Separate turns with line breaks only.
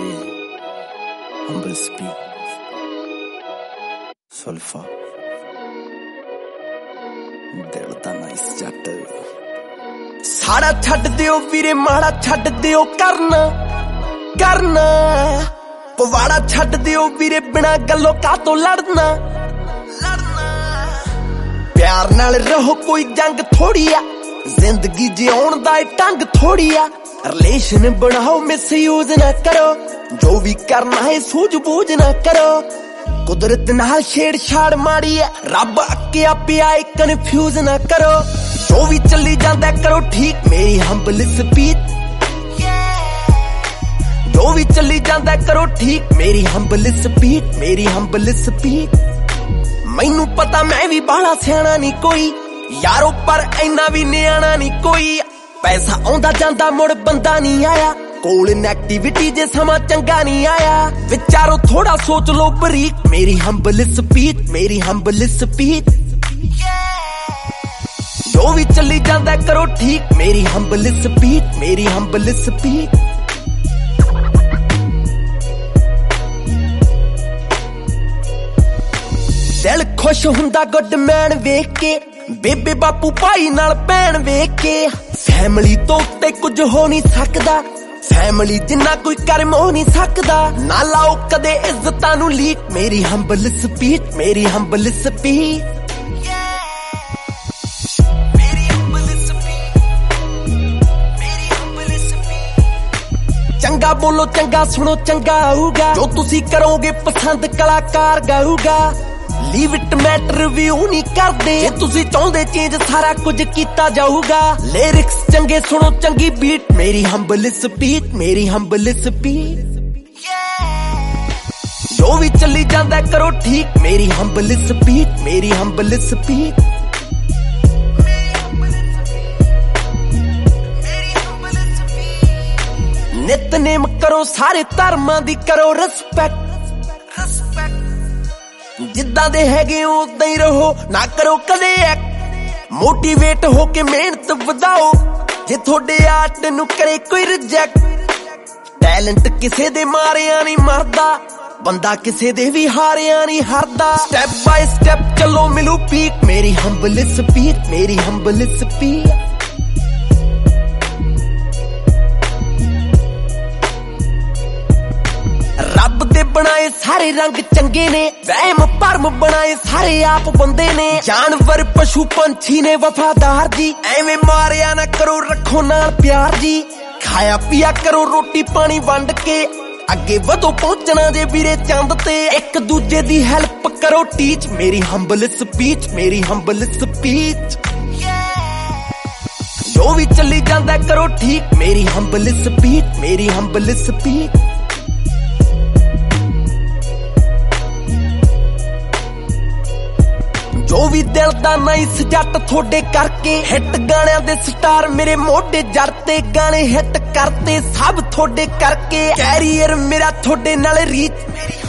Humble speak. Sulfa. दिल दा nice जट साड़ा छड्ड दिओ वीरे माड़ा छड्ड दिओ करना करना पवाड़ा छड्ड दिओ वीरे बिना गल्लों कातों लड़ना लड़ना प्यार नाल रहो कोई जंग थोड़ी आ जिंदगी जिउण दा ढंग थोड़ी आ रिलेशन बनाओ मिसयूज ना करो जो भी करना है सूझबूझ ना करो कुदरत नाल छेड़छाड़ माड़ी है रब अक्या पिया कन्फ्यूज ना करो जो भी चली जांदा करो ठीक मेरी हम्बल स्पीच जो भी चली जांदा करो ठीक मेरी हम्बल स्पीच मेरी हम्बल स्पीच मैनू पता मैं भी बाला सियाना नहीं कोई यारो पर इन्ना भी नियाना नहीं कोई पैसा आउंदा जांदा मुड़ बंदा नहीं आया कोल नेगेटिविटी जे समा चंगा नहीं आया विचारो थोड़ा सोच लो बरीक मेरी हम्बल स्पीच मेरी हम्बल स्पीच जो भी चली जांदा करो ठीक मेरी हम्बल स्पीच मेरी हम्बल स्पीच दिल खुश हुंदा गुड मैन वेख के बेबे बापू भाई नाल भैन वेख के फैमिली तो उत्ते कुछ हो नहीं सकदा फैमिली जिन्ना कोई कर्म हो नहीं सकदा ना लाओ कदे इज्जतां नू लीक मेरी हम्बल स्पीच मेरी हम्बल स्पीच चंगा बोलो चंगा सुनो चंगा आऊगा जो तुसी करोगे पसंद कलाकार गाऊगा लीव इट मैटर व्यू नहीं करदे जे तुसी चाहुंदे चेंज सारा कुछ कीता जाऊगा लिरिक्स चंगे सुनो चंगी बीट मेरी हम्बल स्पीच मेरी हम्बल स्पीच जो भी चली जांदा करो ठीक मेरी हम्बल स्पीच मेरी हम्बल स्पीच नितनेम करो सारे धर्मां दी करो रिस्पेक्ट जिद्दां दे हैगे उदां ही रहो ना करो कदे मोटिवेट होके मेहनत वधाओ जे थोड़े आर्ट नू करे कोई रिजेक्ट टैलेंट किसे दे मारिया नहीं मरदा बंदा किसे दे भी हारिया नहीं हारदा स्टेप बाय स्टेप चलो मिलू पीक मेरी हम्बल स्पीच मेरी हम्बल स्पीच रब दे बनाए सारे रंग चंगे ने वहम भरम बनाए सारे आप बंदे ने जानवर पशु पंछी ने वफादार जी एवें मारिया ना करो रखो नाल प्यार जी खाया पिया करो रोटी पानी वंड के अगे वधो पहुंचना जे वीरे चंद ते एक दूजे दी हेल्प करो टीच मेरी हम्बल स्पीच मेरी हम्बल स्पीच जो भी चली जांदा करो ठीक मेरी हम्बल स्पीच मेरी हम्बल स्पीच जो भी दिल दा नाइस जट थोड़े करके हिट गाणियां दे स्टार मेरे मोढे जड़ते गाने हिट करते सब थोड़े करके कैरियर मेरा थोड़े नाल रीच